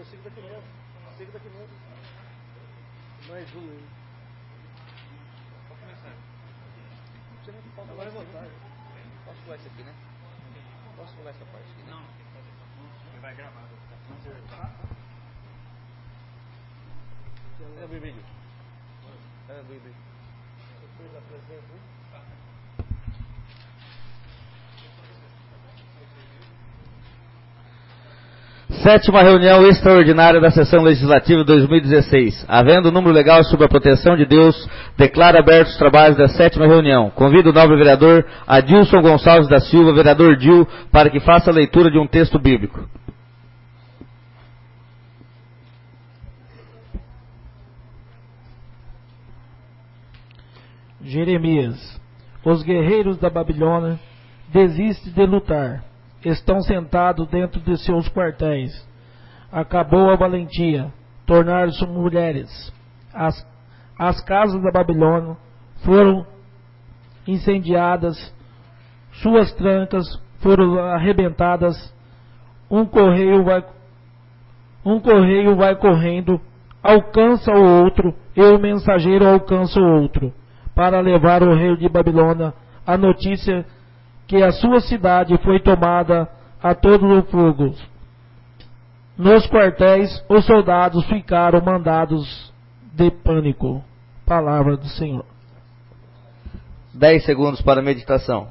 eu sigo daqui mesmo. Sigo daqui mesmo. Mais um aí. Pode começar. Agora eu vou votar. Posso pular isso aqui, né? Posso pular essa parte aqui, né? Não. Ele vai gravar. É o bebê. É o bebê. Você apresenta, hein? Sétima reunião extraordinária da Sessão Legislativa 2016. Havendo número legal sob a proteção de Deus, declaro abertos os trabalhos da sétima reunião. Convido o nobre vereador Adilson Gonçalves da Silva, vereador Dil, para que faça a leitura de um texto bíblico. Jeremias. Os guerreiros da Babilônia desistem de lutar. Estão sentados dentro de seus quartéis. Acabou a valentia. Tornaram-se mulheres. As casas da Babilônia foram incendiadas. Suas trancas foram arrebentadas. Um correio vai correndo, alcança o outro, e o mensageiro alcança o outro, para levar ao rei de Babilônia a notícia que a sua cidade foi tomada a todo o fogo. Nos quartéis, os soldados ficaram mandados de pânico. Palavra do Senhor. 10 segundos para a meditação.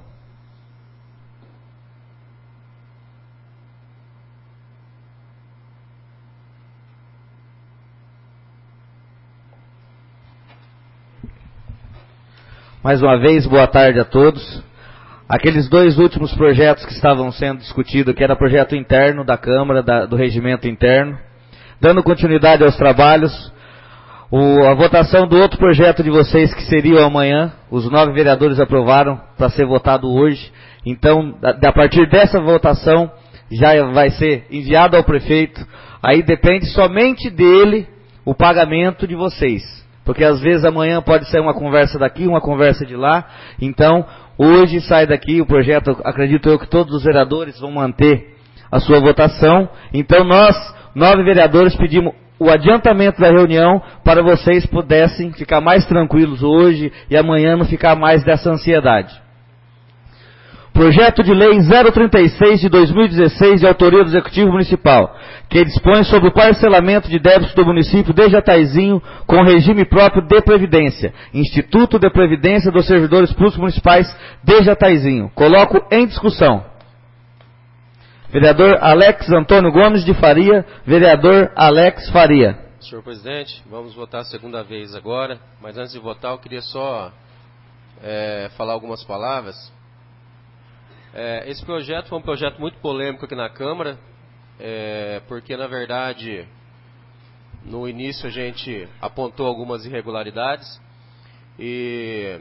Mais uma vez, boa tarde a todos. Aqueles dois últimos projetos que estavam sendo discutidos, que era projeto interno da Câmara, do regimento interno, dando continuidade aos trabalhos, a votação do outro projeto de vocês, que seria amanhã, os 9 vereadores aprovaram para ser votado hoje. Então, a partir dessa votação, já vai ser enviado ao prefeito. Aí depende somente dele o pagamento de vocês. Porque às vezes amanhã pode sair uma conversa daqui, uma conversa de lá. Então, hoje sai daqui o projeto, acredito eu que todos os vereadores vão manter a sua votação. Então nós, 9 vereadores, pedimos o adiantamento da reunião para vocês pudessem ficar mais tranquilos hoje e amanhã não ficar mais dessa ansiedade. Projeto de Lei 036 de 2016, de autoria do Executivo Municipal, que dispõe sobre o parcelamento de débitos do município de Jataizinho com regime próprio de Previdência, Instituto de Previdência dos Servidores Públicos Municipais de Jataizinho. Coloco em discussão. Vereador Alex Antônio Gomes de Faria, vereador Alex Faria. Senhor presidente, vamos votar a segunda vez agora, mas antes de votar eu queria só falar algumas palavras. Esse projeto foi um projeto muito polêmico aqui na Câmara, porque na verdade no início a gente apontou algumas irregularidades e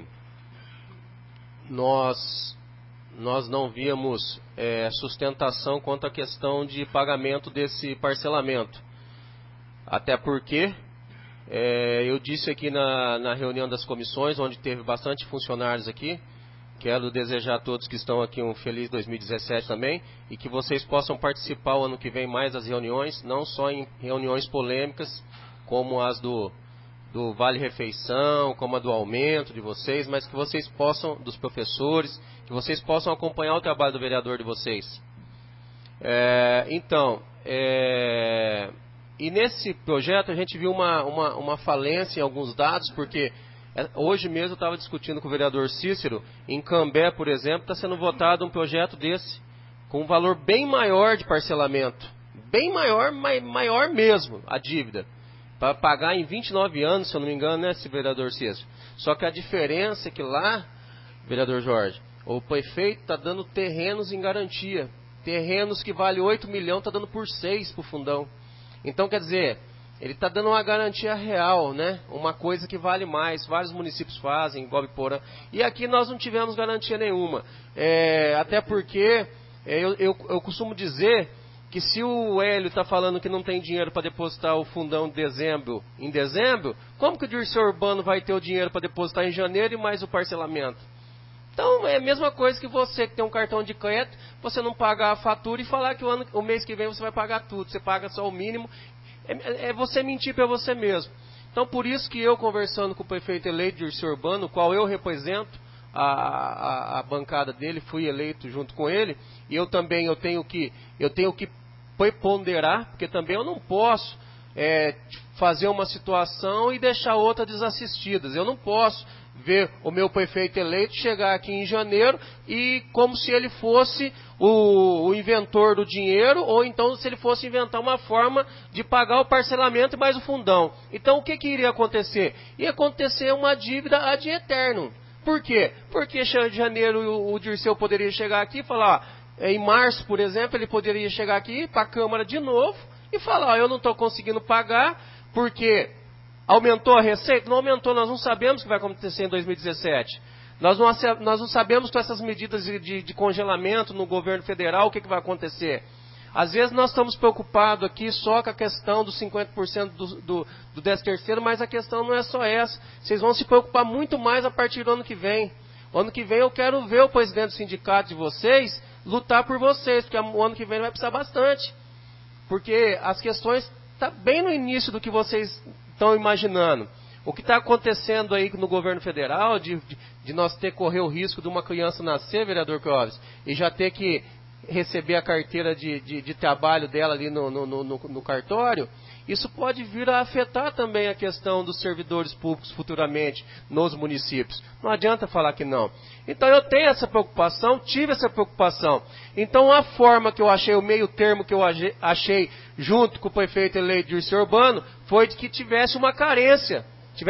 nós não víamos sustentação quanto à questão de pagamento desse parcelamento. Até porque eu disse aqui na reunião das comissões, onde teve bastante funcionários aqui, quero desejar a todos que estão aqui um feliz 2017 também, e que vocês possam participar o ano que vem mais das reuniões, não só em reuniões polêmicas, como as do Vale Refeição, como a do aumento de vocês, mas que vocês possam, dos professores, que vocês possam acompanhar o trabalho do vereador de vocês. E nesse projeto a gente viu uma falência em alguns dados, porque hoje mesmo eu estava discutindo com o vereador Cícero, em Cambé, por exemplo, está sendo votado um projeto desse, com um valor bem maior de parcelamento, bem maior, maior mesmo, a dívida, para pagar em 29 anos, se eu não me engano, né, esse vereador Cícero. Só que a diferença é que lá, vereador Jorge, o prefeito está dando terrenos em garantia, terrenos que valem 8 milhões, está dando por 6 para o fundão. Então, quer dizer, ele está dando uma garantia real, né? Uma coisa que vale mais. Vários municípios fazem, igual Biporã. E aqui nós não tivemos garantia nenhuma. Até porque eu costumo dizer que se o Hélio está falando que não tem dinheiro para depositar o fundão em dezembro, como que o Dirceu Urbano vai ter o dinheiro para depositar em janeiro e mais o parcelamento? Então é a mesma coisa que você que tem um cartão de crédito, você não pagar a fatura e falar que o mês que vem você vai pagar tudo. Você paga só o mínimo é você mentir para você mesmo. Então, por isso que eu, conversando com o prefeito eleito Dirceu Urbano, o qual eu represento a bancada dele, fui eleito junto com ele, e eu também eu tenho que preponderar, porque também eu não posso fazer uma situação e deixar outra desassistida. Eu não posso ver o meu prefeito eleito chegar aqui em janeiro e como se ele fosse o inventor do dinheiro, ou então se ele fosse inventar uma forma de pagar o parcelamento e mais o fundão. Então o que iria acontecer? Ia acontecer uma dívida ad eternum. Por quê? Porque em janeiro o Dirceu poderia chegar aqui e falar, em março, por exemplo, ele poderia chegar aqui para a Câmara de novo e falar, eu não estou conseguindo pagar porque aumentou a receita? Não aumentou, nós não sabemos o que vai acontecer em 2017. Nós não sabemos com essas medidas de congelamento no governo federal o que vai acontecer. Às vezes nós estamos preocupados aqui só com a questão dos 50% do 13º, mas a questão não é só essa. Vocês vão se preocupar muito mais a partir do ano que vem. O ano que vem eu quero ver o presidente do sindicato de vocês lutar por vocês, porque o ano que vem vai precisar bastante. Porque as questões estão bem no início do que vocês estão imaginando. O que está acontecendo aí no governo federal, de nós correr o risco de uma criança nascer, vereador Clóvis, e já ter que receber a carteira de trabalho dela ali no cartório, isso pode vir a afetar também a questão dos servidores públicos futuramente nos municípios. Não adianta falar que não. Então eu tenho essa preocupação, tive essa preocupação. Então a forma que eu achei, o meio termo que eu achei junto com o prefeito eleito Dirceu Urbano, foi de que tivesse uma carência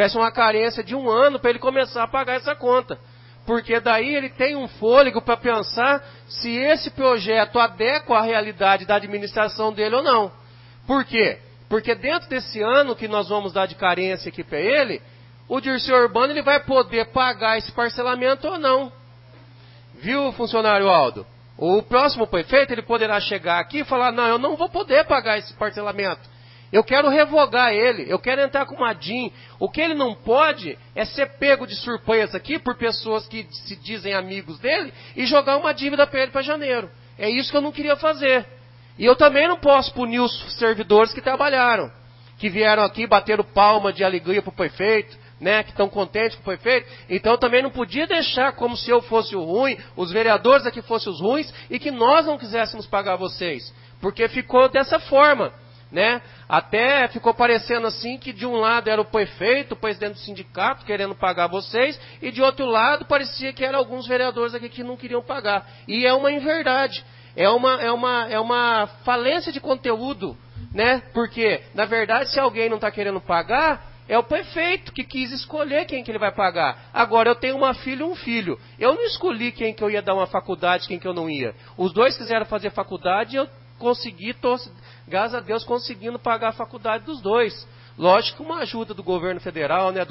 de 1 ano para ele começar a pagar essa conta. Porque daí ele tem um fôlego para pensar se esse projeto adequa à realidade da administração dele ou não. Por quê? Porque dentro desse ano que nós vamos dar de carência aqui para ele, o Dirceu Urbano ele vai poder pagar esse parcelamento ou não. Viu, funcionário Aldo? O próximo prefeito ele poderá chegar aqui e falar, não, eu não vou poder pagar esse parcelamento. Eu quero revogar ele, eu quero entrar com uma DIN. O que ele não pode é ser pego de surpresa aqui por pessoas que se dizem amigos dele e jogar uma dívida para ele para janeiro. É isso que eu não queria fazer. E eu também não posso punir os servidores que trabalharam, que vieram aqui, bateram palma de alegria para o prefeito, né, que estão contentes com o prefeito. Então eu também não podia deixar como se eu fosse o ruim, os vereadores aqui fossem os ruins e que nós não quiséssemos pagar vocês. Porque ficou dessa forma. Né? Até ficou parecendo assim que de um lado era o prefeito, o presidente do sindicato querendo pagar vocês, e de outro lado parecia que eram alguns vereadores aqui que não queriam pagar. E é uma inverdade, é uma falência de conteúdo, né? Porque, na verdade, se alguém não está querendo pagar, é o prefeito que quis escolher quem que ele vai pagar. Agora, eu tenho uma filha e um filho. Eu não escolhi quem que eu ia dar uma faculdade, quem que eu não ia. Os dois quiseram fazer faculdade e eu consegui, graças a Deus, conseguindo pagar a faculdade dos dois. Lógico que uma ajuda do governo federal, né,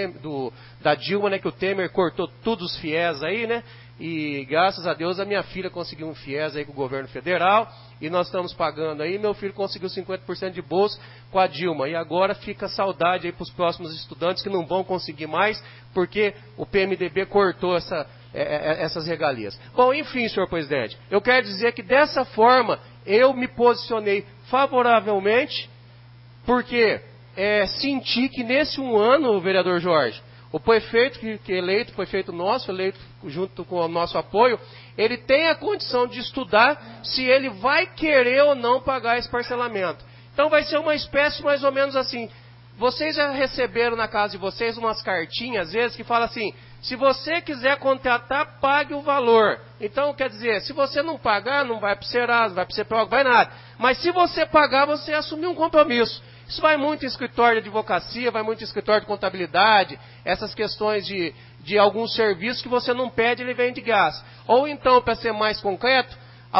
da Dilma, né, que o Temer cortou todos os fiéis aí, né, e graças a Deus a minha filha conseguiu um fiéis aí com o governo federal, e nós estamos pagando aí, meu filho conseguiu 50% de bolsa com a Dilma, e agora fica saudade aí para os próximos estudantes que não vão conseguir mais, porque o PMDB cortou essas regalias. Bom, enfim, senhor presidente, eu quero dizer que dessa forma eu me posicionei favoravelmente, porque senti que nesse 1 ano, vereador Jorge, o prefeito que eleito, o prefeito nosso, eleito junto com o nosso apoio, ele tem a condição de estudar se ele vai querer ou não pagar esse parcelamento. Então vai ser uma espécie mais ou menos assim. Vocês já receberam na casa de vocês umas cartinhas, às vezes, que falam assim, se você quiser contratar, pague o valor. Então, quer dizer, se você não pagar, não vai para o Serasa, não vai para o CPO, não vai nada. Mas se você pagar, você assumiu um compromisso. Isso vai muito em escritório de advocacia, vai muito em escritório de contabilidade, essas questões de alguns serviços que você não pede, ele vem de graça. Ou então, para ser mais concreto,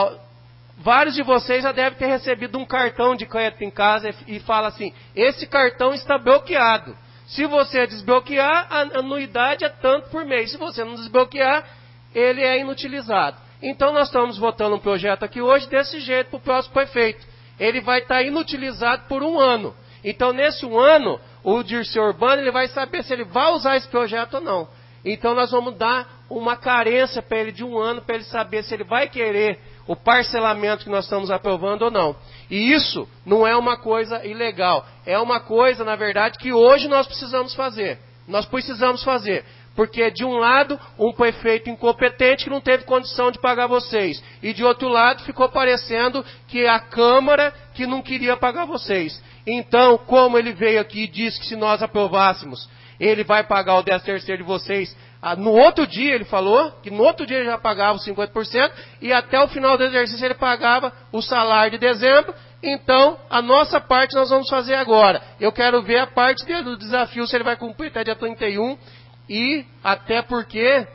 vários de vocês já devem ter recebido um cartão de crédito em casa e fala assim, esse cartão está bloqueado. Se você desbloquear, a anuidade é tanto por mês. Se você não desbloquear, ele é inutilizado. Então nós estamos votando um projeto aqui hoje desse jeito para o próximo prefeito. Ele vai estar inutilizado por 1 ano. Então nesse 1 ano, o Dirceu Urbano ele vai saber se ele vai usar esse projeto ou não. Então nós vamos dar uma carência para ele de 1 ano, para ele saber se ele vai querer o parcelamento que nós estamos aprovando ou não. E isso não é uma coisa ilegal. É uma coisa, na verdade, que hoje nós precisamos fazer. Nós precisamos fazer. Porque, de um lado, um prefeito incompetente que não teve condição de pagar vocês. E, de outro lado, ficou parecendo que a Câmara que não queria pagar vocês. Então, como ele veio aqui e disse que se nós aprovássemos, ele vai pagar o 13º de vocês. No outro dia, ele falou que no outro dia ele já pagava os 50% e até o final do exercício ele pagava o salário de dezembro. Então, a nossa parte nós vamos fazer agora. Eu quero ver a parte dele do desafio, se ele vai cumprir até dia 31. E até porque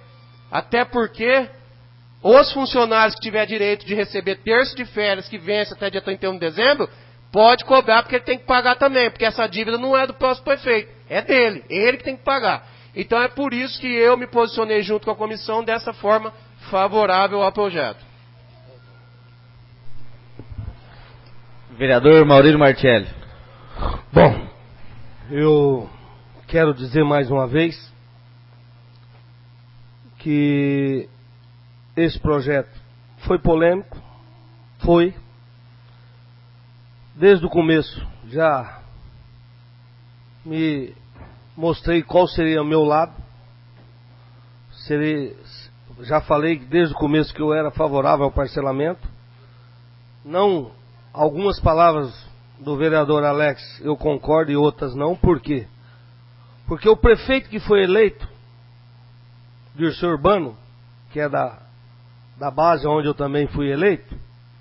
os funcionários que tiver direito de receber terço de férias que vence até dia 31 de dezembro, pode cobrar porque ele tem que pagar também, porque essa dívida não é do próximo prefeito, é dele, ele que tem que pagar. Então é por isso que eu me posicionei junto com a comissão dessa forma favorável ao projeto. Vereador Maurílio Martelli. Bom, eu quero dizer mais uma vez que esse projeto foi polêmico, foi. Desde o começo já me mostrei qual seria o meu lado. Já falei desde o começo que eu era favorável ao parcelamento. Não, algumas palavras do vereador Alex eu concordo e outras não. Por quê? Porque o prefeito que foi eleito, Dirceu Urbano, que é da base onde eu também fui eleito,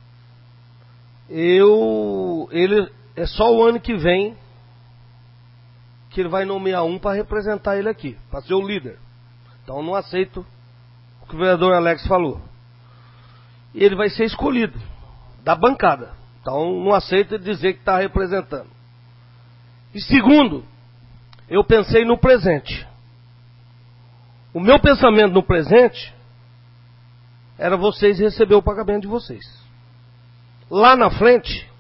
ele é só o ano que vem que ele vai nomear um para representar ele aqui, para ser o líder. Então eu não aceito o que o vereador Alex falou. E ele vai ser escolhido da bancada. Então não aceito ele dizer que está representando. E segundo, eu pensei no presente. O meu pensamento no presente era vocês receber o pagamento de vocês. Lá na frente,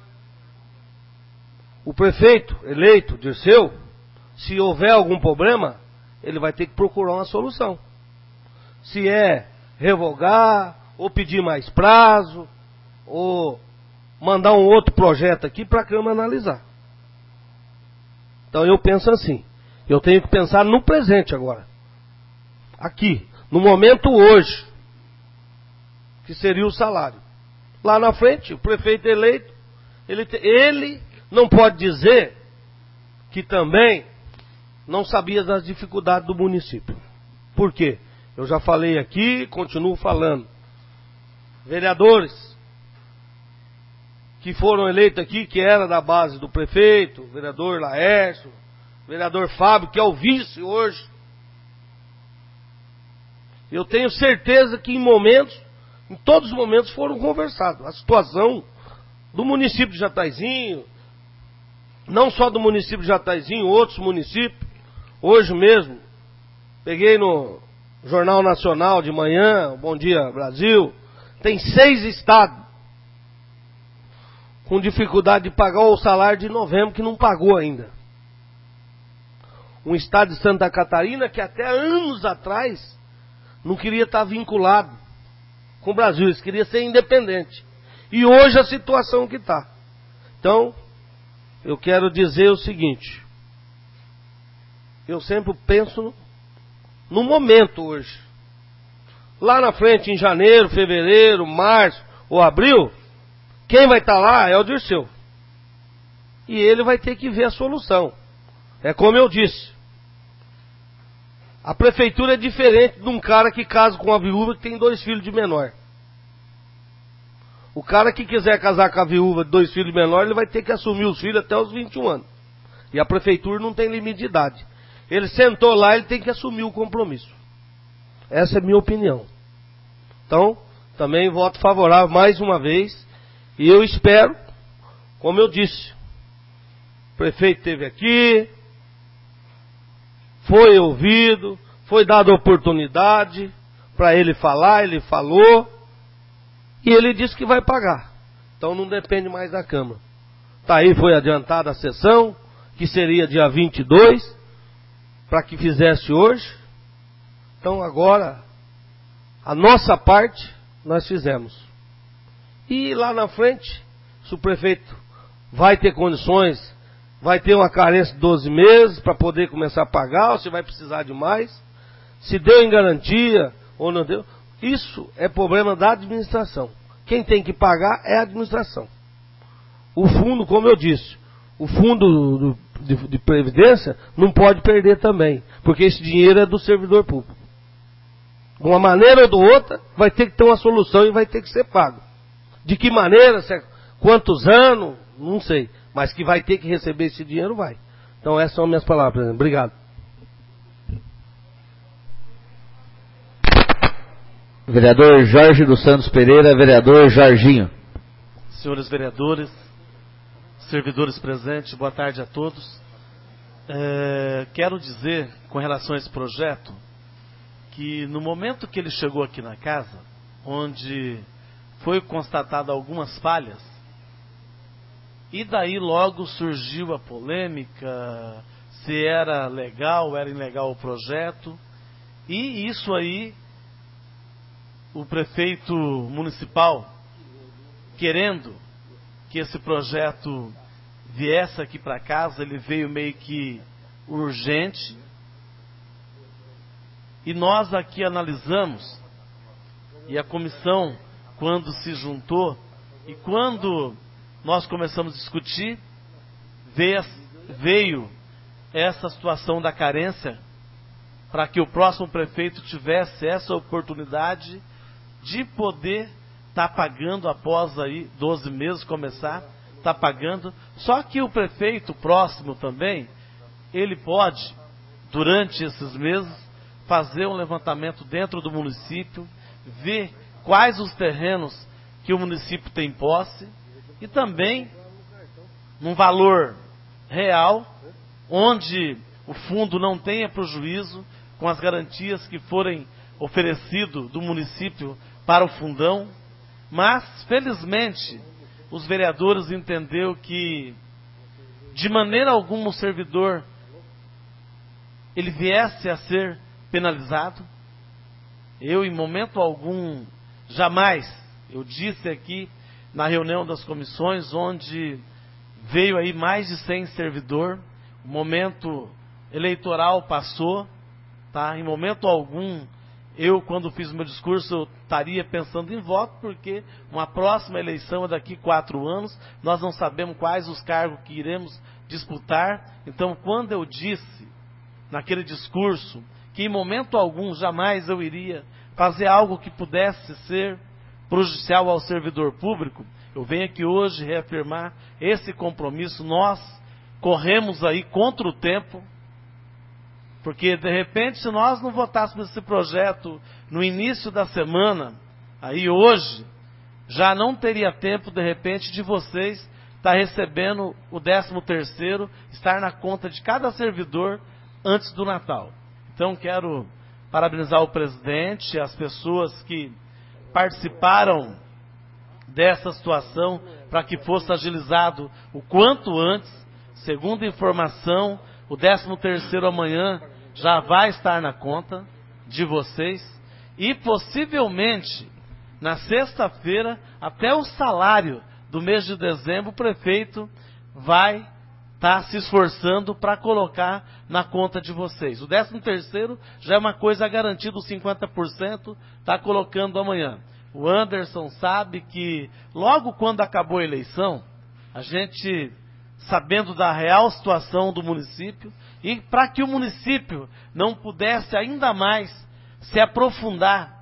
o prefeito eleito, Dirceu, se houver algum problema, ele vai ter que procurar uma solução. Se é revogar, ou pedir mais prazo, ou mandar um outro projeto aqui para a Câmara analisar. Então eu penso assim, eu tenho que pensar no presente agora. Aqui, no momento hoje, que seria o salário. Lá na frente, o prefeito eleito, ele não pode dizer que também não sabia das dificuldades do município. Por quê? Eu já falei aqui, continuo falando. Vereadores que foram eleitos aqui, que era da base do prefeito, vereador Laércio, vereador Fábio, que é o vice hoje. Eu tenho certeza que em todos os momentos foram conversados. A situação do município de Jataizinho, não só do município de Jataizinho, outros municípios. Hoje mesmo, peguei no Jornal Nacional de manhã, Bom Dia Brasil, tem 6 estados com dificuldade de pagar o salário de novembro que não pagou ainda. Um estado de Santa Catarina que até anos atrás não queria estar vinculado com o Brasil, eles queriam ser independente. E hoje a situação que está. Então, eu quero dizer o seguinte, eu sempre penso no momento hoje. Lá na frente, em janeiro, fevereiro, março ou abril, quem vai estar lá é o Dirceu. E ele vai ter que ver a solução. É como eu disse. A prefeitura é diferente de um cara que casa com uma viúva que tem 2 filhos de menor. O cara que quiser casar com a viúva de 2 filhos de menor, ele vai ter que assumir os filhos até os 21 anos. E a prefeitura não tem limite de idade. Ele sentou lá, ele tem que assumir o compromisso. Essa é a minha opinião. Então, também voto favorável mais uma vez. E eu espero, como eu disse, o prefeito esteve aqui, foi ouvido, foi dada oportunidade para ele falar, ele falou, e ele disse que vai pagar. Então não depende mais da Câmara. Tá aí, foi adiantada a sessão, que seria dia 22, para que fizesse hoje. Então agora, a nossa parte, nós fizemos. E lá na frente, se o prefeito vai ter condições, vai ter uma carência de 12 meses para poder começar a pagar, ou se vai precisar de mais, se deu em garantia ou não deu, isso é problema da administração. Quem tem que pagar é a administração. O fundo, como eu disse, o fundo de previdência não pode perder também, porque esse dinheiro é do servidor público. De uma maneira ou de outra, vai ter que ter uma solução e vai ter que ser pago. De que maneira, quantos anos, não sei, mas que vai ter que receber esse dinheiro, vai. Então essas são minhas palavras, presidente. Obrigado. Vereador Jorge dos Santos Pereira, vereador Jorginho. Senhores vereadores, servidores presentes, boa tarde a todos. Quero dizer, com relação a esse projeto, que no momento que ele chegou aqui na casa, onde foi constatada algumas falhas, e daí logo surgiu a polêmica, se era legal ou era ilegal o projeto, e isso aí, o prefeito municipal, querendo que esse projeto viesse aqui para casa, ele veio meio que urgente, e nós aqui analisamos, e a comissão, quando se juntou, e quando nós começamos a discutir, veio essa situação da carência, para que o próximo prefeito tivesse essa oportunidade de poder estar pagando após aí 12 meses começar, está pagando. Só que o prefeito próximo também, ele pode, durante esses meses, fazer um levantamento dentro do município, ver quais os terrenos que o município tem posse e também num valor real, onde o fundo não tenha prejuízo com as garantias que forem oferecido do município para o fundão. Mas, felizmente, os vereadores entenderam que, de maneira alguma, o servidor ele viesse a ser penalizado. Eu, em momento algum, jamais, eu disse aqui na reunião das comissões, onde veio aí mais de 100 servidor, o momento eleitoral passou, tá? Em momento algum, eu, quando fiz meu discurso, eu estaria pensando em voto, porque uma próxima eleição é daqui 4 anos, nós não sabemos quais os cargos que iremos disputar. Então, quando eu disse, naquele discurso, que em momento algum, jamais eu iria fazer algo que pudesse ser prejudicial ao servidor público, eu venho aqui hoje reafirmar esse compromisso. Nós corremos aí contra o tempo, porque, de repente, se nós não votássemos esse projeto no início da semana, aí hoje, já não teria tempo, de repente, de vocês estar recebendo o 13º, estar na conta de cada servidor antes do Natal. Então, quero parabenizar o presidente, as pessoas que participaram dessa situação, para que fosse agilizado o quanto antes. Segundo informação, o 13º amanhã já vai estar na conta de vocês. E possivelmente, na sexta-feira, até o salário do mês de dezembro, o prefeito vai estar se esforçando para colocar na conta de vocês. O 13º já é uma coisa garantida, os 50% está colocando amanhã. O Anderson sabe que logo quando acabou a eleição, a gente, sabendo da real situação do município, e para que o município não pudesse ainda mais se aprofundar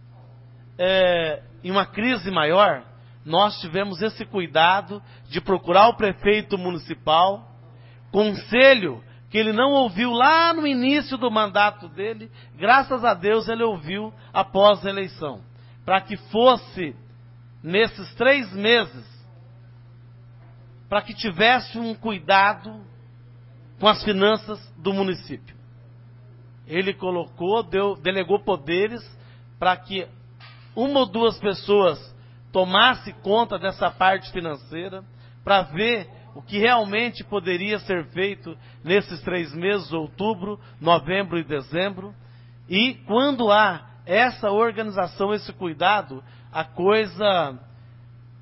em uma crise maior, nós tivemos esse cuidado de procurar o prefeito municipal, conselho que ele não ouviu lá no início do mandato dele, graças a Deus ele ouviu após a eleição, para que fosse nesses 3 meses, para que tivesse um cuidado com as finanças do município. Ele colocou, delegou poderes para que 1 ou 2 pessoas tomasse conta dessa parte financeira, para ver o que realmente poderia ser feito nesses 3 meses, outubro, novembro e dezembro. E quando há essa organização, esse cuidado, a coisa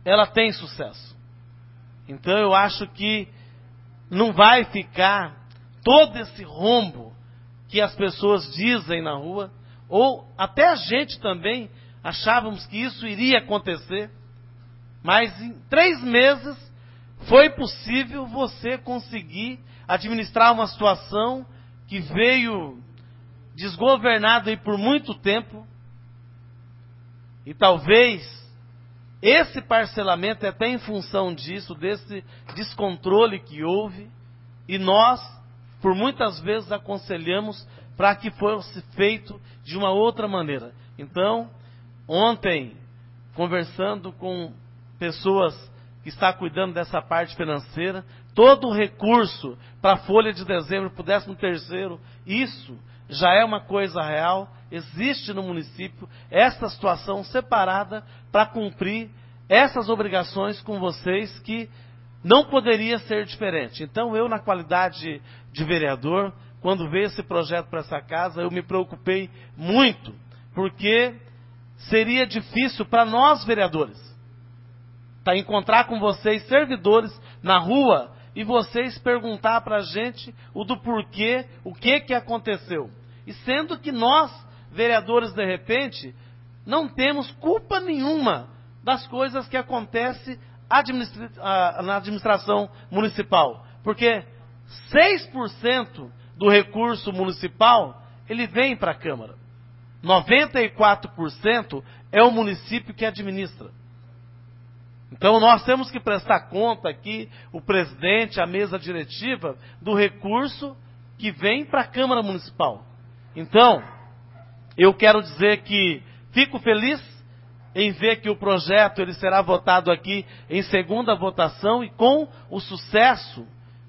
ela tem sucesso. Então eu acho que não vai ficar todo esse rombo que as pessoas dizem na rua, ou até a gente também achávamos que isso iria acontecer, mas em 3 meses foi possível você conseguir administrar uma situação que veio desgovernada aí por muito tempo, e talvez esse parcelamento é até em função disso, desse descontrole que houve, e nós, por muitas vezes, aconselhamos para que fosse feito de uma outra maneira. Então, ontem, conversando com pessoas que estão cuidando dessa parte financeira, todo o recurso para a folha de dezembro, para o 13º, isso já é uma coisa real, existe no município essa situação separada para cumprir essas obrigações com vocês, que não poderia ser diferente. Então eu, na qualidade de vereador, quando veio esse projeto para essa casa, eu me preocupei muito, porque seria difícil para nós vereadores encontrar com vocês, servidores, na rua, e vocês perguntar para a gente o do porquê, o que aconteceu. E sendo que nós, vereadores, de repente, não temos culpa nenhuma das coisas que acontecem na administração municipal. Porque 6% do recurso municipal, ele vem para a Câmara. 94% é o município que administra. Então nós temos que prestar conta aqui, o presidente, a mesa diretiva, do recurso que vem para a Câmara Municipal. Então, eu quero dizer que fico feliz em ver que o projeto ele será votado aqui em segunda votação, e com o sucesso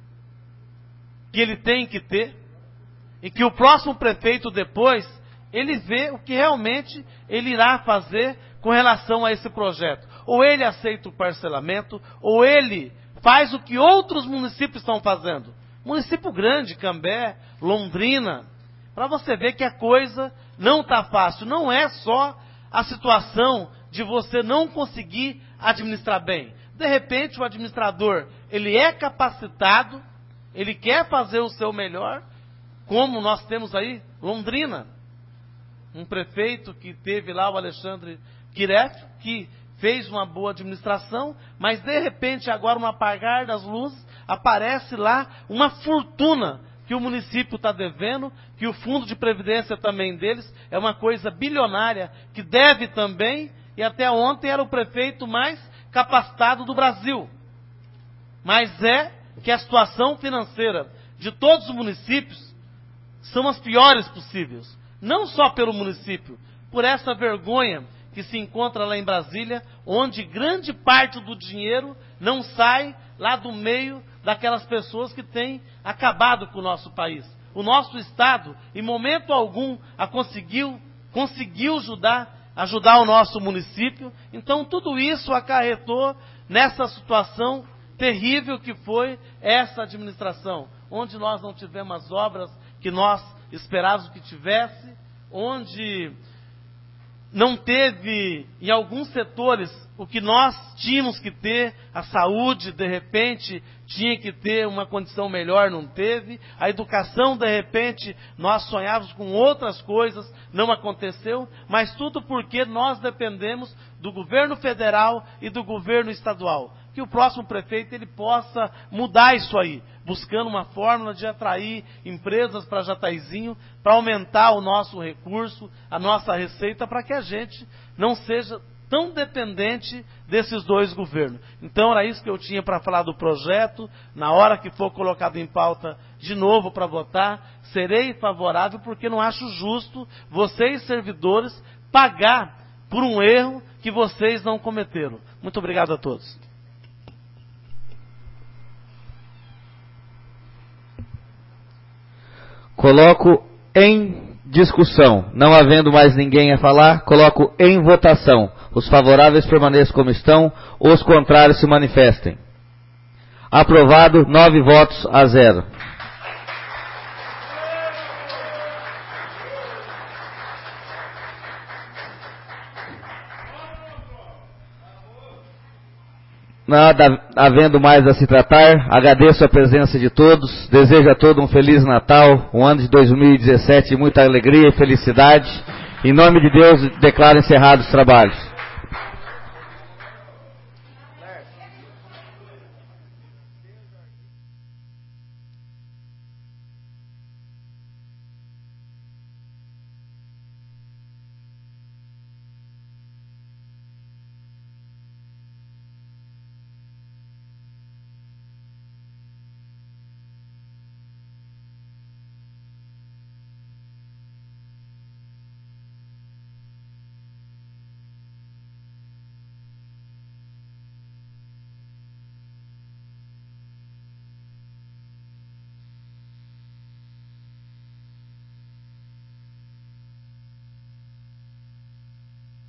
que ele tem que ter, e que o próximo prefeito depois, ele vê o que realmente ele irá fazer com relação a esse projeto. Ou ele aceita o parcelamento, ou ele faz o que outros municípios estão fazendo. Município grande, Cambé, Londrina, para você ver que a coisa não está fácil. Não é só a situação de você não conseguir administrar bem. De repente o administrador, ele é capacitado, ele quer fazer o seu melhor, como nós temos aí Londrina. Um prefeito que teve lá, o Alexandre Kiref, que fez uma boa administração, mas de repente agora no apagar das luzes, aparece lá uma fortuna que o município está devendo, que o fundo de previdência também deles é uma coisa bilionária, que deve também, e até ontem era o prefeito mais capacitado do Brasil. Mas é que a situação financeira de todos os municípios são as piores possíveis. Não só pelo município, por essa vergonha que se encontra lá em Brasília, onde grande parte do dinheiro não sai lá do meio daquelas pessoas que têm acabado com o nosso país. O nosso Estado, em momento algum, conseguiu ajudar o nosso município. Então tudo isso acarretou nessa situação terrível que foi essa administração, onde nós não tivemos as obras que nós esperávamos que tivesse, onde não teve, em alguns setores, o que nós tínhamos que ter, a saúde, de repente, tinha que ter uma condição melhor, não teve, a educação, de repente, nós sonhávamos com outras coisas, não aconteceu, mas tudo porque nós dependemos do governo federal e do governo estadual. Que o próximo prefeito ele possa mudar isso aí, buscando uma fórmula de atrair empresas para Jataizinho, para aumentar o nosso recurso, a nossa receita, para que a gente não seja tão dependente desses dois governos. Então era isso que eu tinha para falar do projeto. Na hora que for colocado em pauta de novo para votar, serei favorável, porque não acho justo vocês, servidores, pagar por um erro que vocês não cometeram. Muito obrigado a todos. Coloco em discussão. Não havendo mais ninguém a falar, coloco em votação. Os favoráveis permaneçam como estão, os contrários se manifestem. Aprovado, 9 votos a 0. nada havendo mais a se tratar, agradeço a presença de todos, desejo a todos um Feliz Natal, um ano de 2017 de muita alegria e felicidade. Em nome de Deus, declaro encerrados os trabalhos.